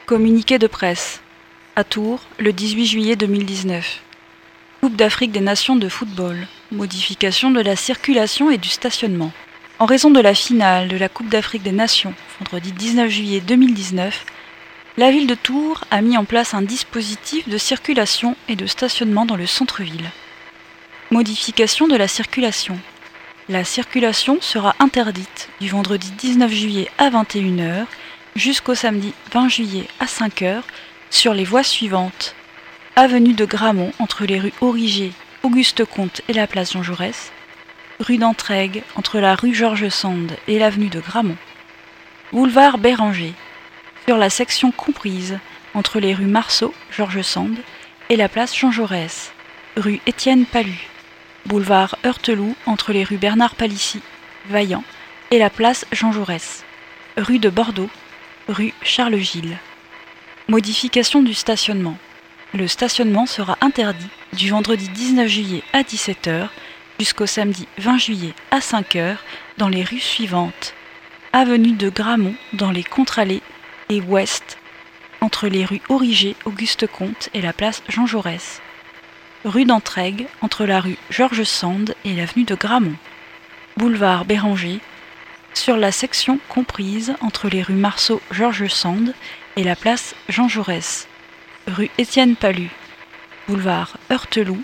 Communiqué de presse. À Tours, le 18 juillet 2019. Coupe d'Afrique des Nations de football. Modification de la circulation et du stationnement. En raison de la finale de la Coupe d'Afrique des Nations, vendredi 19 juillet 2019, la ville de Tours a mis en place un dispositif de circulation et de stationnement dans le centre-ville. Modification de la circulation. La circulation sera interdite du vendredi 19 juillet à 21h jusqu'au samedi 20 juillet à 5h sur les voies suivantes. Avenue de Gramont entre les rues Origet, Auguste Comte et la place Jean Jaurès. Rue d'Entraigues entre la rue Georges Sand et l'avenue de Gramont. Boulevard Béranger sur la section comprise entre les rues Marceau, Georges Sand et la place Jean Jaurès. Rue Étienne Palu. Boulevard Heurteloup entre les rues Bernard Palissy, Vaillant et la place Jean Jaurès. Rue de Bordeaux, rue Charles Gilles. Modification du stationnement. Le stationnement sera interdit du vendredi 19 juillet à 17h jusqu'au samedi 20 juillet à 5h dans les rues suivantes. Avenue de Gramont dans les contre-allées et ouest entre les rues Origet, Auguste Comte et la place Jean Jaurès. Rue d'Entraigues entre la rue Georges Sand et l'avenue de Gramont. Boulevard Béranger sur la section comprise entre les rues Marceau, Georges Sand et la place Jean Jaurès. Rue Étienne Palu. Boulevard Heurteloup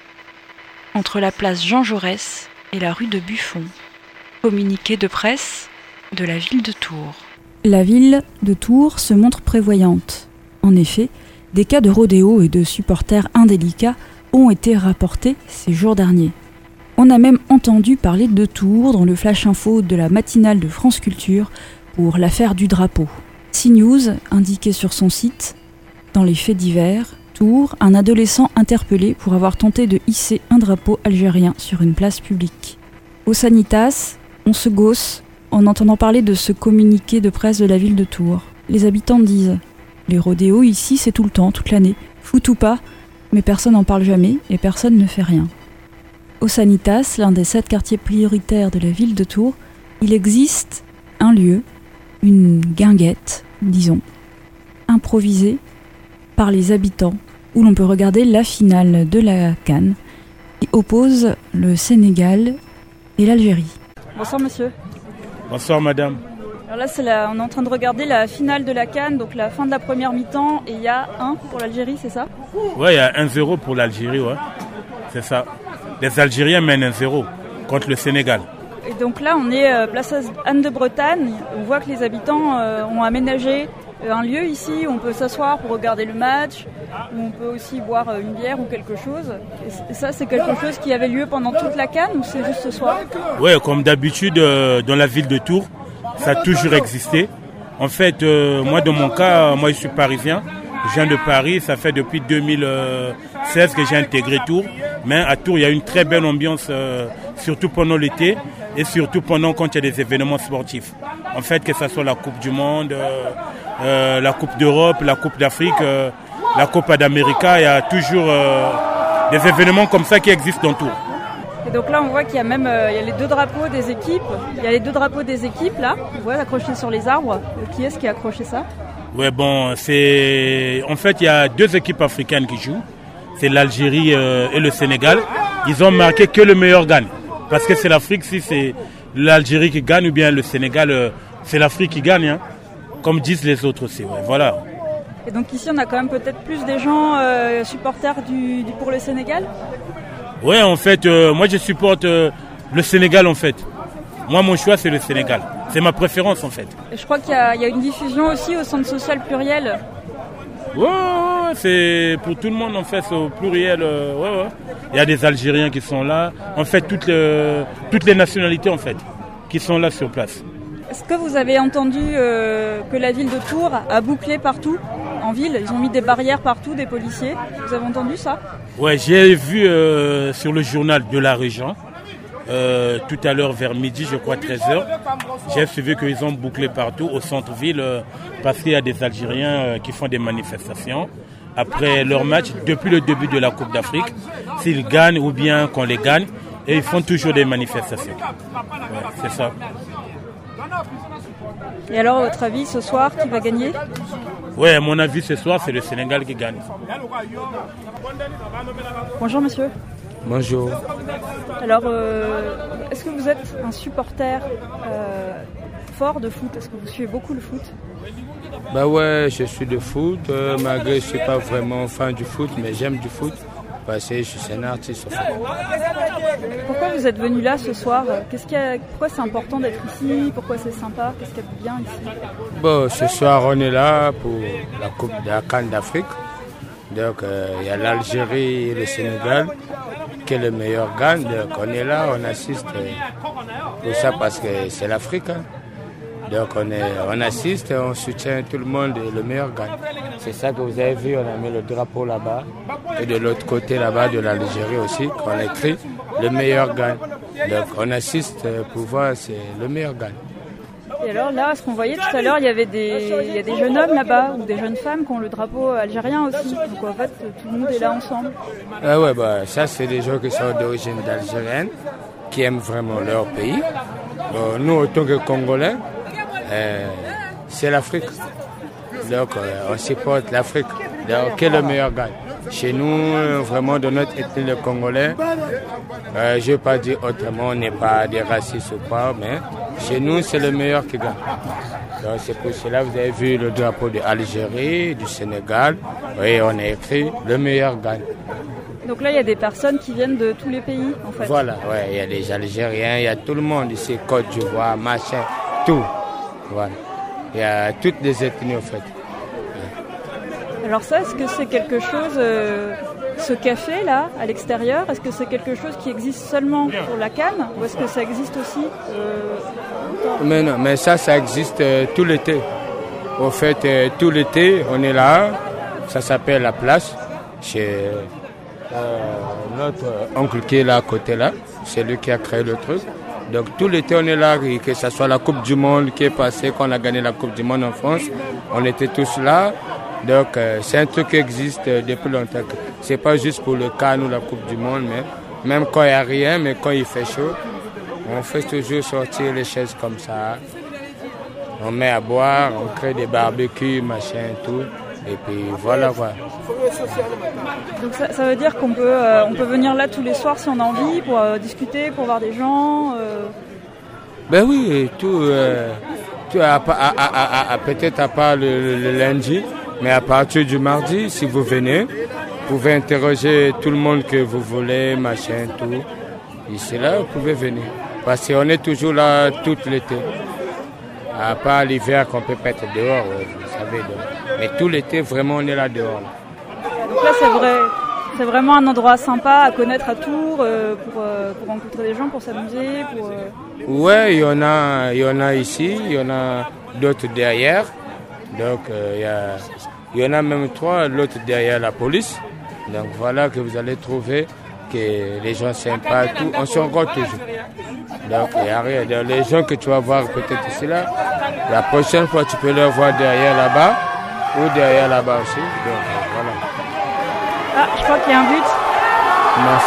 entre la place Jean Jaurès et la rue de Buffon. Communiqué de presse de la ville de Tours. La ville de Tours se montre prévoyante. En effet, des cas de rodéo et de supporters indélicats ont été rapportés ces jours derniers. On a même entendu parler de Tours dans le flash info de la matinale de France Culture pour l'affaire du drapeau. CNews indiquait sur son site, dans les faits divers, Tours, un adolescent interpellé pour avoir tenté de hisser un drapeau algérien sur une place publique. Au Sanitas, on se gausse en entendant parler de ce communiqué de presse de la ville de Tours. Les habitants disent « Les rodéos ici, c'est tout le temps, toute l'année. Foot ou pas, mais personne n'en parle jamais et personne ne fait rien. » Au Sanitas, l'un des 7 quartiers prioritaires de la ville de Tours, il existe un lieu, une guinguette, disons, improvisée par les habitants, où l'on peut regarder la finale de la CAN, qui oppose le Sénégal et l'Algérie. Bonsoir monsieur. Bonsoir madame. Alors là, on est en train de regarder la finale de la CAN, donc la fin de la première mi-temps, et il y a 1 pour l'Algérie, c'est ça ? Ouais, il y a 1-0 pour l'Algérie, ouais. C'est ça. Les Algériens mènent 1-0 contre le Sénégal. Et donc là, on est place Anne de Bretagne. On voit que les habitants ont aménagé un lieu ici où on peut s'asseoir pour regarder le match, où on peut aussi boire une bière ou quelque chose. Et ça, c'est quelque chose qui avait lieu pendant toute la CAN ou c'est juste ce soir ? Ouais, comme d'habitude, dans la ville de Tours, ça a toujours existé. En fait, moi, dans mon cas, moi, je suis parisien. Je viens de Paris, ça fait depuis 2016 que j'ai intégré Tours. Mais à Tours, il y a une très belle ambiance, surtout pendant l'été et surtout pendant quand il y a des événements sportifs. En fait, que ce soit la Coupe du Monde, la Coupe d'Europe, la Coupe d'Afrique, la Copa d'América, il y a toujours des événements comme ça qui existent dans Tours. Et donc là, on voit qu'il y a même il y a les 2 drapeaux des équipes. Il y a les 2 drapeaux des équipes là, on voit accrochés sur les arbres. Qui est-ce qui a accroché ça ? Ouais, bon, en fait, il y a 2 équipes africaines qui jouent. C'est l'Algérie et le Sénégal. Ils ont marqué que le meilleur gagne. Parce que c'est l'Afrique, si c'est l'Algérie qui gagne ou bien le Sénégal, c'est l'Afrique qui gagne, hein, comme disent les autres aussi. Ouais, voilà. Et donc ici, on a quand même peut-être plus des gens supporters pour le Sénégal ? Ouais, en fait, moi je supporte le Sénégal en fait. Moi, mon choix, c'est le Sénégal. C'est ma préférence en fait. Et je crois qu'il y a une diffusion aussi au Centre social pluriel. Ouais, c'est pour tout le monde en fait, c'est au pluriel. Ouais. Il y a des Algériens qui sont là. En fait, toutes les nationalités en fait, qui sont là sur place. Est-ce que vous avez entendu que la ville de Tours a bouclé partout en ville ? Ils ont mis des barrières partout, des policiers. Vous avez entendu ça ? Ouais, j'ai vu sur le journal de la région, tout à l'heure vers midi, je crois 13h, j'ai suivi qu'ils ont bouclé partout au centre-ville parce qu'il y a des Algériens qui font des manifestations après leur match, depuis le début de la Coupe d'Afrique, s'ils gagnent ou bien qu'on les gagne, et ils font toujours des manifestations. Ouais, c'est ça. Et alors, à votre avis, ce soir, qui va gagner? Ouais, à mon avis, ce soir, c'est le Sénégal qui gagne. Bonjour monsieur. Bonjour. Alors, est-ce que vous êtes un supporter fort de foot? Est-ce que vous suivez beaucoup le foot? Bah ouais, je suis de foot, malgré que je ne suis pas vraiment fan du foot, mais j'aime du foot. Parce que je suis un artiste. Pourquoi vous êtes venu là ce soir? Pourquoi c'est important d'être ici? Pourquoi c'est sympa? Qu'est-ce qu'il y a de bien ici? Bon, ce soir, on est là pour la Coupe de la CAN d'Afrique. Donc, il y a l'Algérie et le Sénégal qui est le meilleur gagne. Donc, on est là, on assiste pour ça parce que c'est l'Afrique. Hein. Donc, on assiste, on soutient tout le monde et le meilleur gagne. C'est ça que vous avez vu, on a mis le drapeau là-bas. Et de l'autre côté là-bas de l'Algérie aussi, on a écrit le meilleur gagne. Donc, on assiste pour voir c'est le meilleur gagne. Et alors là, ce qu'on voyait tout à l'heure, il y a des jeunes hommes là-bas ou des jeunes femmes qui ont le drapeau algérien aussi. Donc en fait, tout le monde est là ensemble. Ah ouais, bah, ça c'est des gens qui sont d'origine algérienne, qui aiment vraiment leur pays. Bon, nous, en tant que Congolais, c'est l'Afrique. Donc on supporte l'Afrique. Donc quel est le meilleur gagne? Chez nous, vraiment de notre ethnie le Congolais, je ne vais pas dire autrement, on n'est pas des racistes ou pas, mais chez nous c'est le meilleur qui gagne. Donc c'est pour cela que vous avez vu le drapeau de l'Algérie, du Sénégal, et on a écrit le meilleur gagne. Donc là il y a des personnes qui viennent de tous les pays en fait. Voilà, ouais, il y a les Algériens, il y a tout le monde ici, Côte d'Ivoire, machin, tout. Voilà. Il y a toutes les ethnies en fait. Alors ça, est-ce que c'est quelque chose, ce café là, à l'extérieur, est-ce que c'est quelque chose qui existe seulement pour la CAN ou est-ce que ça existe aussi Mais non, mais ça existe tout l'été. En fait, tout l'été, on est là, ça s'appelle la place, chez notre oncle qui est là à côté là, c'est lui qui a créé le truc. Donc tout l'été on est là, que ce soit la Coupe du Monde qui est passée, quand on a gagné la Coupe du Monde en France, on était tous là. Donc c'est un truc qui existe depuis longtemps. C'est pas juste pour le CAN ou la Coupe du Monde, mais même quand il n'y a rien, mais quand il fait chaud, on fait toujours sortir les chaises comme ça. On met à boire, on crée des barbecues, machin, tout. Et puis voilà quoi. Donc ça veut dire qu'on peut, on peut venir là tous les soirs si on a envie, pour discuter, pour voir des gens Ben oui, tout peut-être à part le lundi, mais à partir du mardi, si vous venez, vous pouvez interroger tout le monde que vous voulez, machin, tout. Ici là, vous pouvez venir. Parce qu'on est toujours là tout l'été. À part l'hiver qu'on peut pas être dehors, vous savez. Donc. Mais tout l'été, vraiment, on est là dehors. Donc là, c'est vraiment un endroit sympa à connaître à Tours, pour rencontrer des gens, pour s'amuser. Ouais, il y en a ici, il y en a d'autres derrière. Donc, il y en a même 3, l'autre derrière la police. Donc, voilà que vous allez trouver que les gens sympas, tout, on se rencontre toujours. Donc, il n'y a rien. Donc, les gens que tu vas voir peut-être ici, là, la prochaine fois, tu peux les voir derrière là-bas ou derrière là-bas aussi. Donc, voilà. Ah, je crois qu'il y a un but. Merci.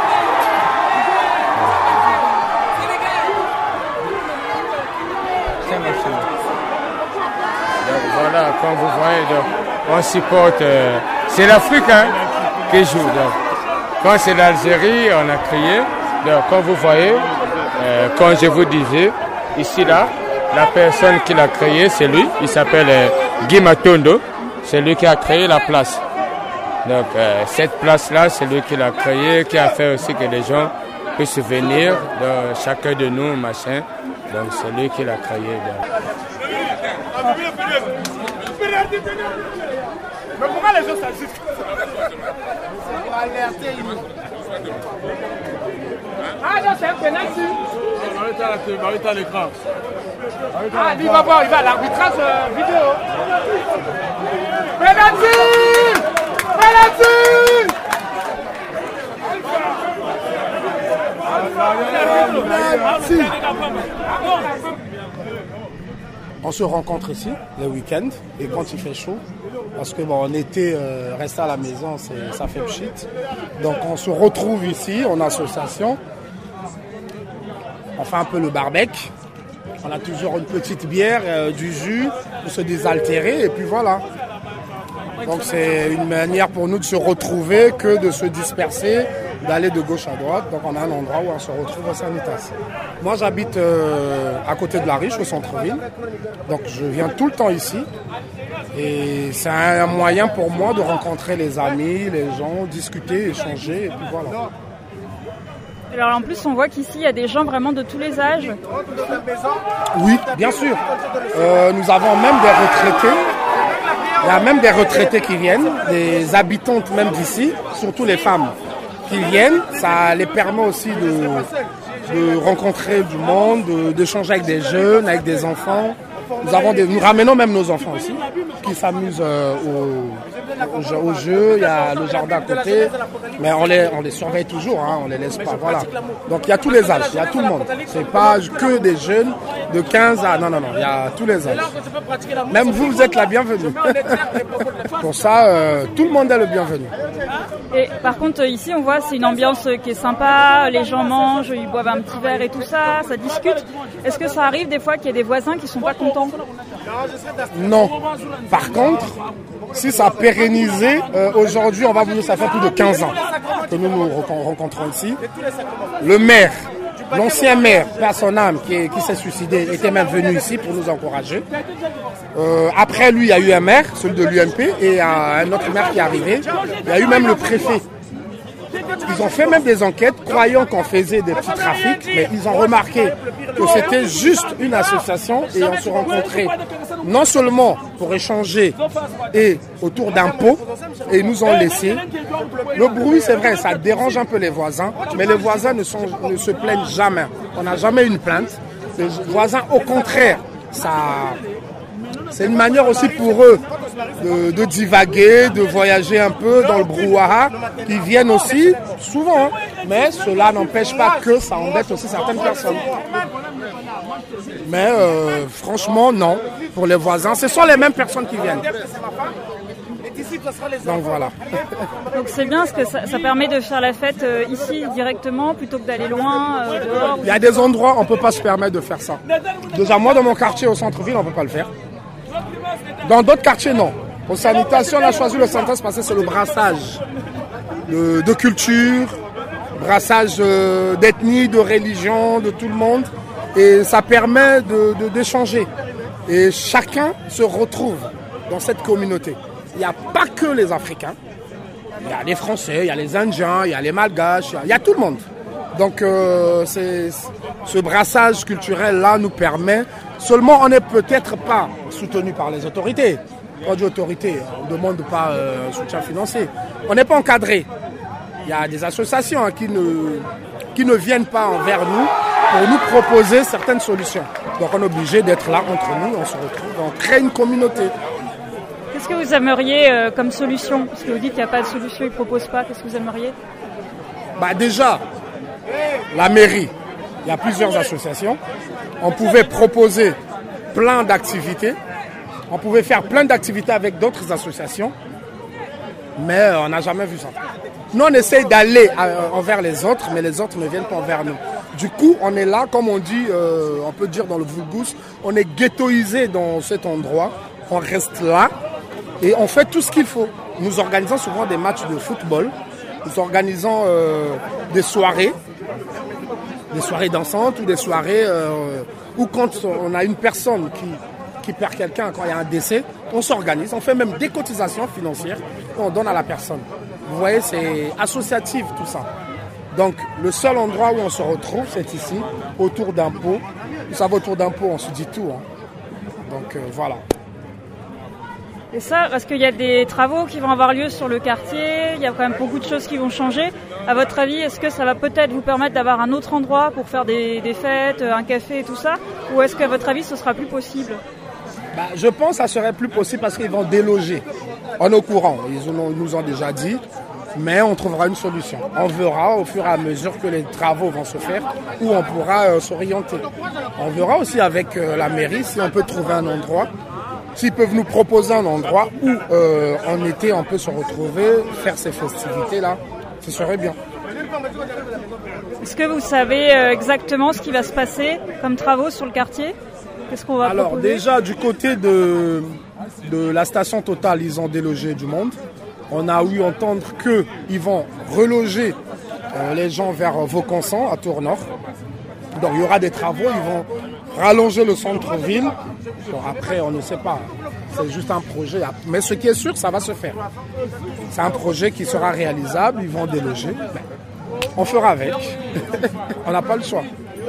Donc, voilà, comme vous voyez, donc, on supporte. C'est l'Afrique hein, qui joue. Donc. Quand c'est l'Algérie, on a crié. Donc, comme vous voyez, quand je vous disais, ici là, la personne qui l'a créé, c'est lui. Il s'appelle Guy Matondo. C'est lui qui a créé la place. Donc, cette place-là, c'est lui qui l'a créée, qui a fait aussi que les gens puissent venir, donc, chacun de nous, machin. Donc, c'est lui qui l'a créé. Donc. Mais comment les gens s'agissent? Ah non, c'est un penalty. Marie à l'écran. Ah, lui, il va voir, il va à l'arbitrage vidéo. Penalty! Penalty! On se rencontre ici le week-end et quand il fait chaud, parce que bon, en été, rester à la maison, ça fait shit. Donc on se retrouve ici en association, on fait un peu le barbecue On a toujours une petite bière, du jus pour se désaltérer et puis voilà. Donc c'est une manière pour nous de se retrouver que de se disperser, d'aller de gauche à droite. Donc on a un endroit où on se retrouve au Sanitas. Moi j'habite à côté de la Riche, au centre-ville. Donc je viens tout le temps ici. Et c'est un moyen pour moi de rencontrer les amis, les gens, discuter, échanger et puis voilà. Alors en plus on voit qu'ici il y a des gens vraiment de tous les âges. Oui, bien sûr. Nous avons même des retraités. Il y a même des retraités qui viennent, des habitantes même d'ici, surtout les femmes qui viennent. Ça les permet aussi de rencontrer du monde, d'échanger avec des jeunes, avec des enfants. Nous ramenons même nos enfants aussi, qui s'amusent au jeu. Il y a le jardin à côté, mais on les surveille toujours, hein, on les laisse pas. Voilà. Donc il y a tous les âges, il y a tout le monde. C'est pas que des jeunes de 15 à... Non, il y a tous les âges. Même vous êtes la bienvenue. Pour ça, tout le monde est le bienvenu. Et par contre, ici, on voit c'est une ambiance qui est sympa, les gens mangent, ils boivent un petit verre et tout ça, ça discute. Est-ce que ça arrive des fois qu'il y a des voisins qui sont pas contents? Non. Par contre, si ça a pérennisé, aujourd'hui, ça fait plus de 15 ans que nous nous rencontrons ici. Le maire, l'ancien maire, paix à son âme, qui s'est suicidé, était même venu ici pour nous encourager. Après lui, il y a eu un maire, celui de l'UMP, et un autre maire qui est arrivé. Il y a eu même le préfet. Ils ont fait même des enquêtes, croyant qu'on faisait des petits trafics, mais ils ont remarqué que c'était juste une association et on se rencontrait non seulement pour échanger et autour d'un pot, et ils nous ont laissé. Le bruit, c'est vrai, ça dérange un peu les voisins, mais les voisins ne se plaignent jamais. On n'a jamais eu une plainte. Les voisins, au contraire, c'est une manière aussi pour eux de divaguer, de voyager un peu dans le brouhaha, qui viennent aussi souvent, hein. Mais cela n'empêche pas que ça embête aussi certaines personnes. Mais franchement, non, pour les voisins, ce sont les mêmes personnes qui viennent. Donc voilà. Donc c'est bien parce que ça permet de faire la fête ici directement plutôt que d'aller loin dehors. Il y a des endroits où on ne peut pas se permettre de faire ça. Déjà moi dans mon quartier au centre-ville on ne peut pas le faire. Dans d'autres quartiers non. Au Sanitas, si on a choisi le Sanitas parce que c'est le brassage de culture, brassage d'ethnie, de religion, de tout le monde. Et ça permet d'échanger. Et chacun se retrouve dans cette communauté. Il n'y a pas que les Africains. Il y a les Français, il y a les Indiens, il y a les Malgaches, il y a tout le monde. Donc ce brassage culturel-là nous permet... Seulement, on n'est peut-être pas soutenu par les autorités. Quand on dit autorité, on ne demande pas un soutien financier. On n'est pas encadré. Il y a des associations qui ne viennent pas envers nous pour nous proposer certaines solutions. Donc on est obligé d'être là entre nous, on se retrouve, on crée une communauté. Qu'est-ce que vous aimeriez comme solution? Parce que vous dites qu'il n'y a pas de solution, ils ne proposent pas. Qu'est-ce que vous aimeriez? Déjà, la mairie, il y a plusieurs associations. On pouvait proposer plein d'activités. On pouvait faire plein d'activités avec d'autres associations. Mais on n'a jamais vu ça. Nous, on essaye d'aller envers les autres, mais les autres ne viennent pas envers nous. Du coup, on est là, comme on dit, on peut dire dans le vulgus, on est ghettoisé dans cet endroit. On reste là et on fait tout ce qu'il faut. Nous organisons souvent des matchs de football. Nous organisons des soirées dansantes ou des soirées où quand on a une personne qui perd quelqu'un, quand il y a un décès, on s'organise, on fait même des cotisations financières qu'on donne à la personne. Vous voyez, c'est associatif tout ça. Donc le seul endroit où on se retrouve, c'est ici, autour d'un pot. Vous savez, autour d'un pot, on se dit tout. Hein. Donc voilà. Et ça, parce qu'il y a des travaux qui vont avoir lieu sur le quartier, il y a quand même beaucoup de choses qui vont changer. À votre avis, est-ce que ça va peut-être vous permettre d'avoir un autre endroit pour faire des fêtes, un café et tout ça? Ou est-ce qu'à votre avis, ce sera plus possible? Je pense que ça serait plus possible parce qu'ils vont déloger. On est au courant, ils nous ont déjà dit, mais on trouvera une solution. On verra au fur et à mesure que les travaux vont se faire où on pourra s'orienter. On verra aussi avec la mairie si on peut trouver un endroit. S'ils peuvent nous proposer un endroit où en été on peut se retrouver, faire ces festivités-là, ce serait bien. Est-ce que vous savez exactement ce qui va se passer comme travaux sur le quartier? Qu'est-ce qu'on va Alors proposer? déjà du côté de la station Total, ils ont délogé du monde. On a eu entendre qu'ils vont reloger les gens vers Vaucanson, à Tours-Nord. Donc il y aura des travaux, ils vont rallonger le centre-ville. Bon, après, on ne sait pas. C'est juste un projet. Mais ce qui est sûr, ça va se faire. C'est un projet qui sera réalisable. Ils vont déloger. On fera avec. On n'a pas le choix.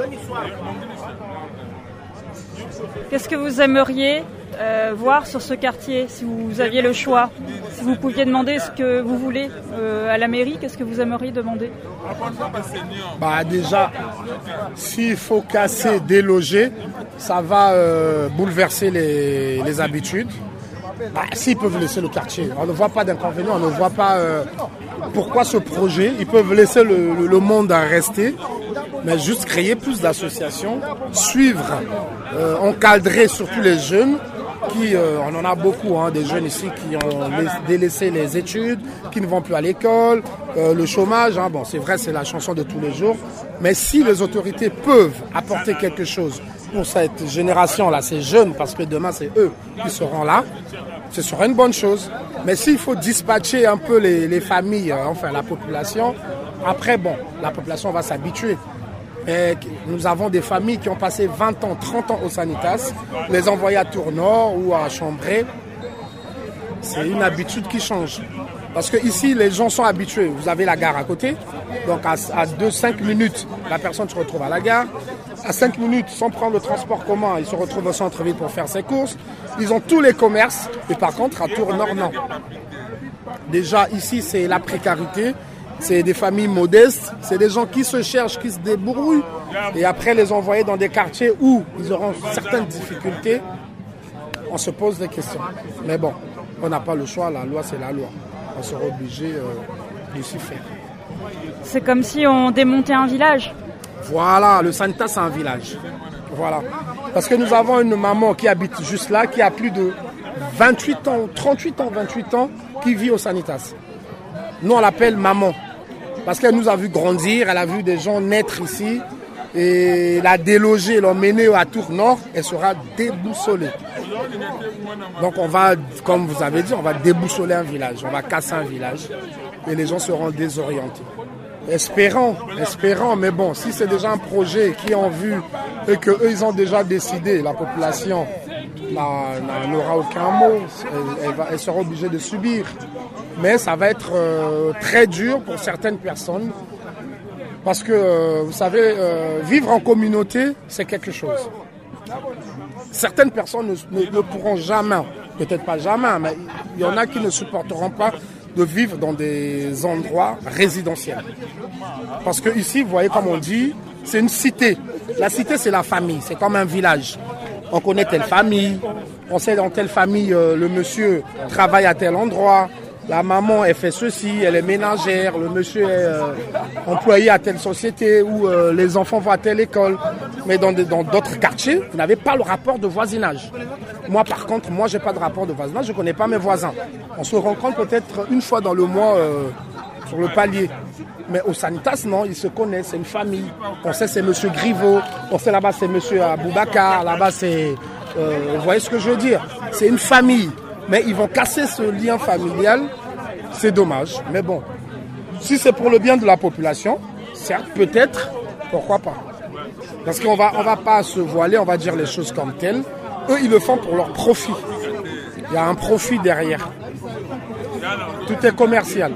Qu'est-ce que vous aimeriez voir sur ce quartier, si vous aviez le choix? Si vous pouviez demander ce que vous voulez à la mairie, qu'est-ce que vous aimeriez demander? Bah déjà, s'il faut casser, déloger, ça va bouleverser les habitudes. Bah, s'ils peuvent laisser le quartier, on ne voit pas d'inconvénient, on ne voit pas pourquoi ce projet. Ils peuvent laisser le monde à rester, mais juste créer plus d'associations, suivre, encadrer surtout les jeunes. On en a beaucoup, hein, des jeunes ici qui ont délaissé les études, qui ne vont plus à l'école, le chômage, hein, bon c'est vrai, c'est la chanson de tous les jours, mais si les autorités peuvent apporter quelque chose pour cette génération-là, ces jeunes, parce que demain c'est eux qui seront là, ce sera une bonne chose. Mais s'il faut dispatcher un peu les familles, enfin la population, après bon, la population va s'habituer. Et nous avons des familles qui ont passé 20 ans, 30 ans au Sanitas, les envoyer à Tours-Nord ou à Chambray. C'est une habitude qui change. Parce que ici, les gens sont habitués. Vous avez la gare à côté, donc à 5 minutes, la personne se retrouve à la gare. À 5 minutes, sans prendre le transport commun, il se retrouve au centre-ville pour faire ses courses. Ils ont tous les commerces, et par contre, à Tours-Nord, non. Déjà, ici, c'est la précarité. C'est des familles modestes, c'est des gens qui se cherchent, qui se débrouillent. Et après les envoyer dans des quartiers où ils auront certaines difficultés, on se pose des questions. Mais bon, on n'a pas le choix, la loi c'est la loi. On sera obligé de s'y faire. C'est comme si on démontait un village. Voilà, le Sanitas c'est un village. Voilà. Parce que nous avons une maman qui habite juste là, qui a plus de 28 ans, 38 ans, 28 ans, qui vit au Sanitas. Nous, on l'appelle maman, parce qu'elle nous a vu grandir, elle a vu des gens naître ici, et la déloger, l'emmener à Tours-Nord, elle sera déboussolée. Donc on va, comme vous avez dit, on va déboussoler un village, on va casser un village, et les gens seront désorientés. Espérons, mais bon, si c'est déjà un projet qui est en vue, et qu'eux, ils ont déjà décidé, la population n'aura aucun mot, elle sera obligée de subir. Mais ça va être très dur pour certaines personnes parce que, vous savez, vivre en communauté, c'est quelque chose. Certaines personnes ne pourront jamais, peut-être pas jamais, mais il y en a qui ne supporteront pas de vivre dans des endroits résidentiels. Parce que ici, vous voyez comme on dit, c'est une cité. La cité, c'est la famille, c'est comme un village. On connaît telle famille, on sait dans telle famille, le monsieur travaille à tel endroit. La maman, elle fait ceci, elle est ménagère, le monsieur est employé à telle société ou les enfants vont à telle école. Mais dans d'autres quartiers, vous n'avez pas le rapport de voisinage. Moi, par contre, j'ai pas de rapport de voisinage, je ne connais pas mes voisins. On se rencontre peut-être une fois dans le mois sur le palier. Mais au Sanitas, non, ils se connaissent, c'est une famille. On sait c'est monsieur Griveaux, on sait là-bas c'est monsieur Aboubacar, là-bas c'est... vous voyez ce que je veux dire? C'est une famille. Mais ils vont casser ce lien familial, c'est dommage. Mais bon, si c'est pour le bien de la population, certes, peut-être, pourquoi pas. Parce qu'on va pas se voiler, on va dire les choses comme telles. Eux, ils le font pour leur profit. Il y a un profit derrière. Tout est commercial.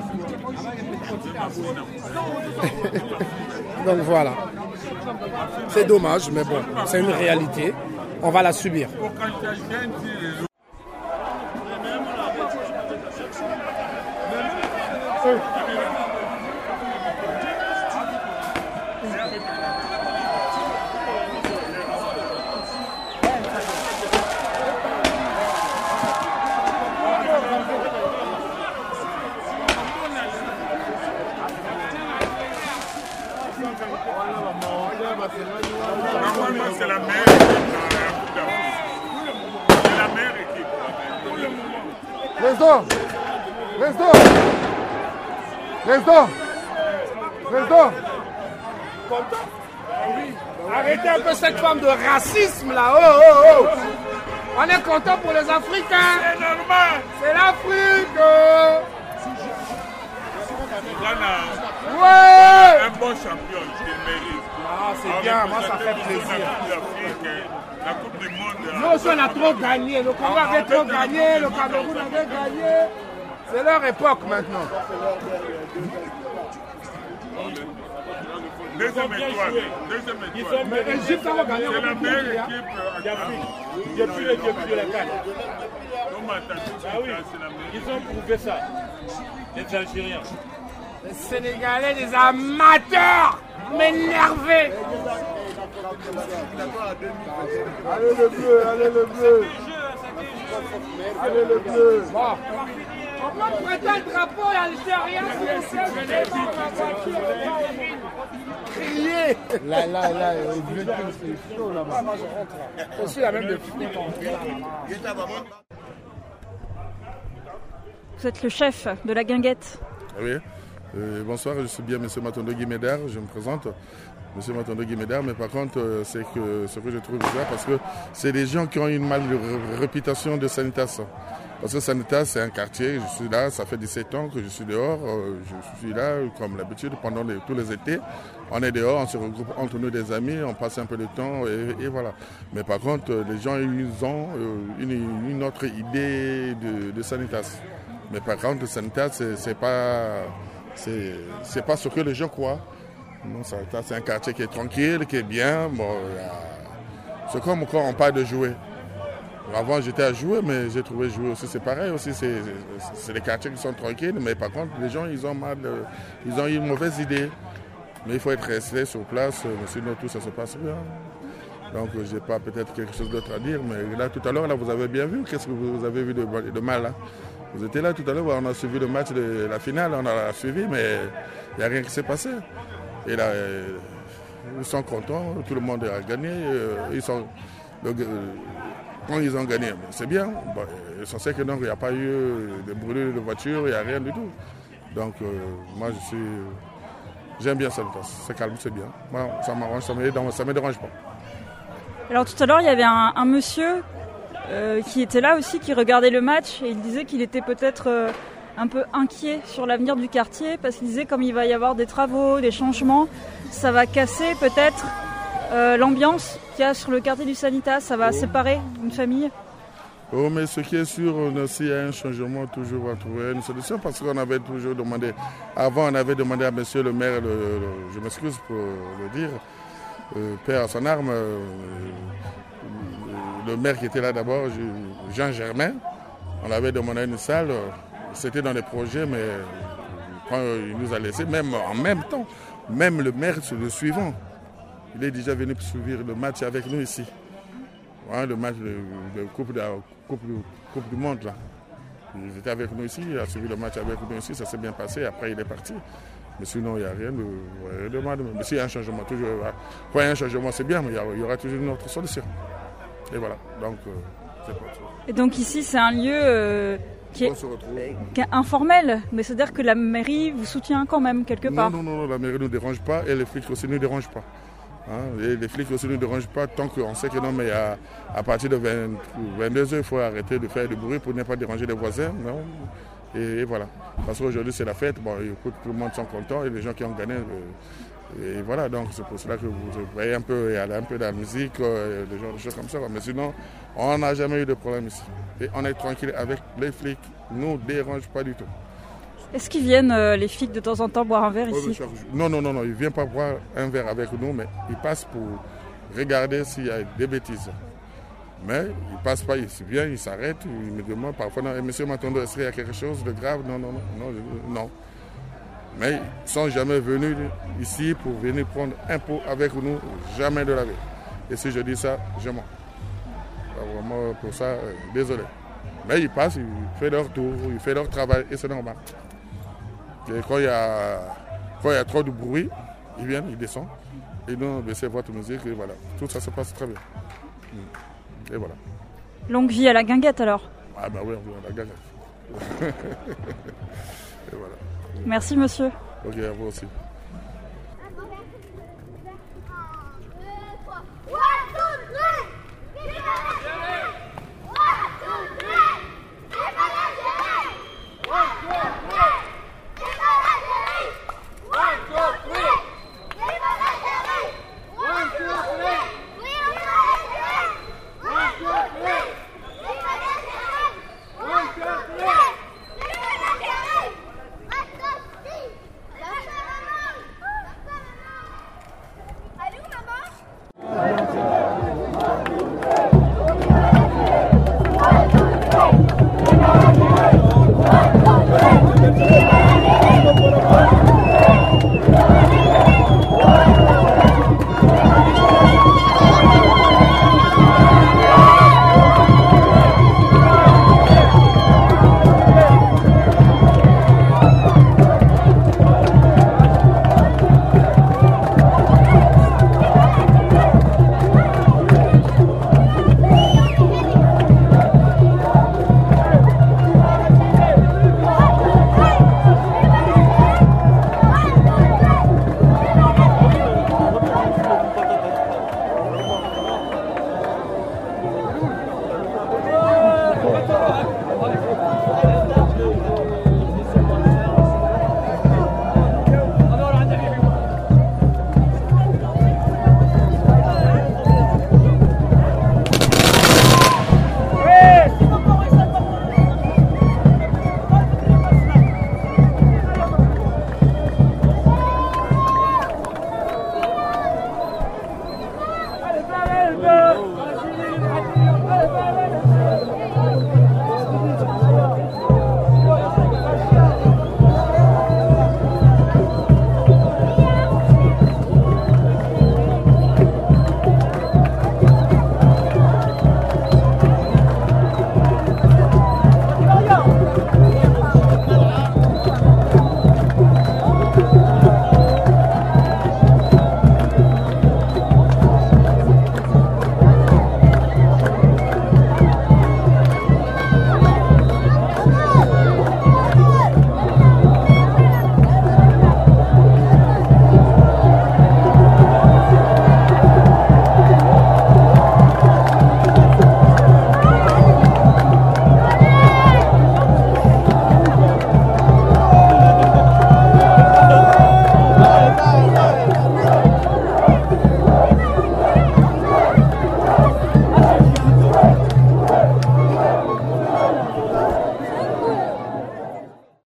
Donc voilà. C'est dommage, mais bon, c'est une réalité. On va la subir. Normalement, c'est la meilleure équipe. C'est la meilleure équipe. Président, Arrêtez un peu cette forme de racisme là. Oh, oh, oh. On est content pour les Africains. C'est normal. C'est l'Afrique. Ouais. Un bon champion, je le mérite. Ah, c'est bien, moi ça fait plaisir. La Coupe du Monde. Nous aussi on a trop gagné. Le Congo avait trop gagné, le Cameroun avait gagné. C'est leur époque maintenant. Deuxième étoile. Mais l'Égypte a gagné. C'est la meilleure équipe d'Afrique. Depuis le début de la CAN. Ah oui, Ils ont prouvé ça. Les Algériens. Les Sénégalais, des amateurs m'énerver. Allez le bleu, allez le bleu. Allez le bleu. Bon. On peut prêter un drapeau algérien sur le crier. Là, le bleu, c'est chaud là-bas. Moi, je rentre. Aussi, la même de Vous êtes le chef de la guinguette. Oui. Bonsoir, je suis bien M. Matondo Guimédar, je me présente. M. Matondo Guimédar, mais par contre, c'est que ce que je trouve bizarre, parce que c'est des gens qui ont une mauvaise réputation de Sanitas. Parce que Sanitas, c'est un quartier, je suis là, ça fait 17 ans que je suis dehors, je suis là, comme d'habitude, pendant tous les étés. On est dehors, on se regroupe entre nous des amis, on passe un peu de temps, et voilà. Mais par contre, les gens, ils ont une autre idée de Sanitas. Mais par contre, Sanitas, c'est pas ce que les gens croient. Non, c'est un quartier qui est tranquille, qui est bien. Bon, c'est comme quand on parle de jouer. Avant, j'étais à jouer, mais j'ai trouvé jouer aussi, c'est pareil aussi. C'est des quartiers qui sont tranquilles, mais par contre, les gens, ils ont une mauvaise idée. Mais il faut être resté sur place, sinon tout ça se passe bien. Donc, je n'ai pas peut-être quelque chose d'autre à dire, mais là, tout à l'heure, là, vous avez bien vu. Qu'est-ce que vous avez vu de mal là? Vous étiez là tout à l'heure, on a suivi le match de la finale, on a suivi, mais il n'y a rien qui s'est passé. Et là, ils sont contents, tout le monde a gagné. Quand ils ont gagné, c'est bien. Bon, ils sont sûrs que non, il n'y a pas eu de brûlure de voiture, il n'y a rien du tout. Donc, moi, j'aime bien ça. C'est calme, c'est bien. Moi, ça m'arrange, ça ne me dérange pas. Alors, tout à l'heure, il y avait un monsieur qui était là aussi, qui regardait le match, et il disait qu'il était peut-être un peu inquiet sur l'avenir du quartier, parce qu'il disait comme il va y avoir des travaux, des changements, ça va casser peut-être l'ambiance qu'il y a sur le quartier du Sanitas, ça va séparer une famille. Oh, mais ce qui est sûr, s'il y a un changement, toujours à trouver une solution, parce qu'on avait toujours demandé, avant on avait demandé à monsieur le maire, je m'excuse pour le dire, paix à son arme, le maire qui était là d'abord, Jean Germain, on avait demandé une salle, c'était dans les projets, mais quand il nous a laissé, même en même temps, même le maire, le suivant, il est déjà venu suivre le match avec nous ici. Ouais, le match de Coupe du Monde, là. Il était avec nous ici, il a suivi le match avec nous ici, ça s'est bien passé, après il est parti. Mais sinon, il n'y a rien de mal. Mais s'il y a un changement, toujours, quand il y a un changement, c'est bien, mais il y aura toujours une autre solution. Et voilà, donc c'est pas ça. Et donc ici, c'est un lieu qui est informel, mais c'est-à-dire que la mairie vous soutient quand même quelque part. Non, la mairie ne nous dérange pas et les flics aussi ne nous dérangent pas. Hein, et les flics aussi ne nous dérangent pas tant qu'on sait que non, mais à partir de 22h, il faut arrêter de faire du bruit pour ne pas déranger les voisins. Non. Et voilà. Parce qu'aujourd'hui, c'est la fête. Bon, écoute, tout le monde sont contents et les gens qui ont gagné. Et voilà, donc c'est pour cela que vous voyez un peu, il y a un peu de la musique, des genres de choses comme ça. Mais sinon, on n'a jamais eu de problème ici. Et on est tranquille avec les flics. Ils ne nous dérangent pas du tout. Est-ce qu'ils viennent, les flics, de temps en temps boire un verre ici? Non, ils ne viennent pas boire un verre avec nous, mais ils passent pour regarder s'il y a des bêtises. Mais ils ne passent pas, ils viennent, ils s'arrêtent, ils me demandent parfois, monsieur Matondo, est-ce qu'il y a quelque chose de grave? Non. Mais ils ne sont jamais venus ici pour venir prendre un pot avec nous, jamais de la vie. Et si je dis ça, je mens. Vraiment, pour ça, désolé. Mais ils passent, ils font leur tour, ils font leur travail et c'est normal. Et quand il y a trop de bruit, ils viennent, ils descendent. Et nous, baissez votre musique et voilà. Tout ça se passe très bien. Et voilà. Longue vie à la guinguette alors. Ah bah oui, on vit à la guinguette. Et voilà. Merci monsieur. Ok, à vous aussi.